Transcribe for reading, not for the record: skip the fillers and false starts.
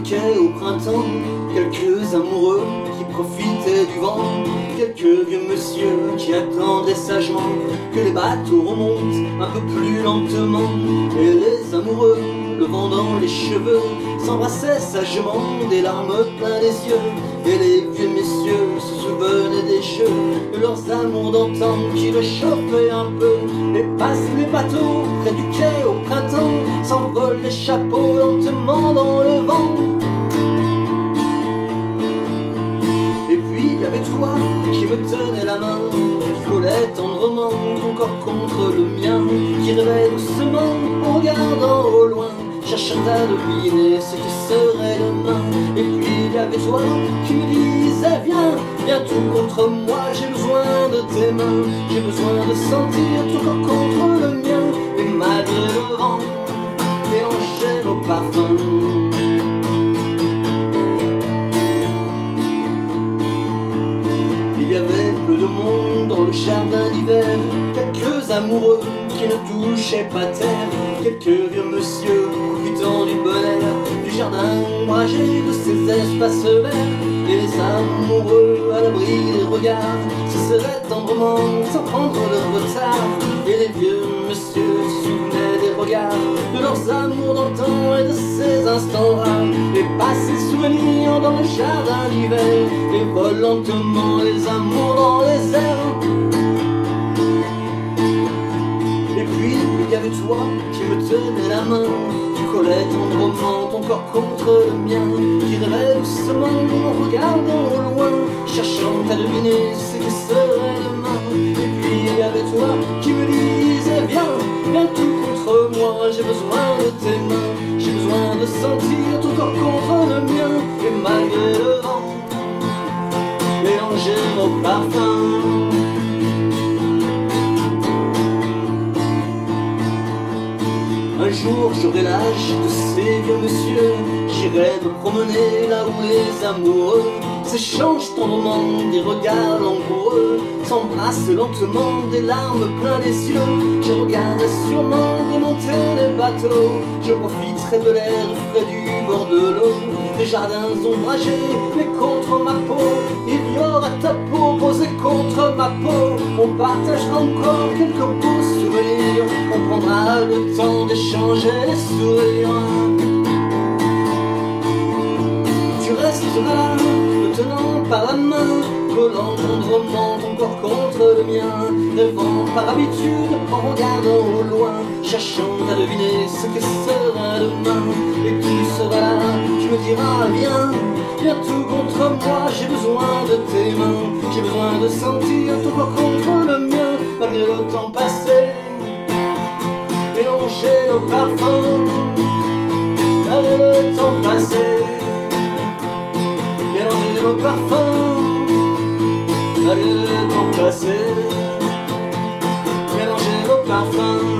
quai au printemps, quelques amoureux qui profitaient du vent, quelques vieux monsieur qui attendaient sagement que les bateaux remontent un peu plus lentement. Et les amoureux, le vent dans les cheveux, s'embrassaient sagement, des larmes plein les yeux. Et les vieux messieurs se souvenaient des jeux de leurs amours d'antan qui le chauffaient un peu. Et passent les bateaux près du quai au printemps, s'envolent les chapeaux lentement dans le vent. Et puis il y avait toi qui me tenais la main, qui collait tendrement ton corps contre le mien, qui rêvait doucement en regardant au loin, cherchant à deviner ce qui serait demain. Et puis il y avait toi qui me disais viens tout contre moi, j'ai besoin de tes mains, j'ai besoin de sentir ton corps contre le mien. Et malgré le vent, mélanger nos parfums. Il y avait peu de monde dans le jardin d'hiver, quelques amoureux qui ne touchaient pas terre, quelques vieux monsieur profitant du bon air, du jardin ombragé de ces espaces verts. Et les amoureux à l'abri des regards se serraient tendrement sans prendre leur retard. Et les vieux monsieur se souvenaient des regards de leurs amours d'antan et de ces instants rares. Et passent les souvenirs dans le jardin d'hiver, et volent lentement les amours dans les airs. Et puis il y avait toi qui me tenais la main, qui collait tendrement ton corps contre le mien, qui rêvait doucement en regardant au loin, cherchant à deviner ce qui serait demain. Et puis il y avait toi qui me disais viens tout contre moi, j'ai besoin de tes mains, j'ai besoin de sentir ton corps contre le mien. Et malgré le vent, mélanger nos parfums. Un jour j'aurai l'âge de ces vieux monsieur, j'irai me promener là où les amoureux s'échangent tendrement des regards langoureux, s'embrassent lentement, des larmes plein les yeux. Je regarderai sûrement démonter les bateaux, je profiterai de l'air frais du bord de l'eau, des jardins ombragés, mais contre ma peau il y aura ta peau posée contre ma peau. On partagera encore quelques beaux souvenirs, on prendra le temps d'échanger les sourires. Tu resteras là, me tenant par la main, collant tendrement ton corps contre le mien, rêvant par habitude en regardant au loin, cherchant à deviner ce que sera demain. Et tu seras là, tu me diras viens tout contre moi, j'ai besoin de tes mains, j'ai besoin de sentir ton corps contre le mien. Malgré le temps passé, mélanger nos parfums. Malgré le temps passé, mélanger nos parfums. Malgré le temps passé, mélanger nos parfums.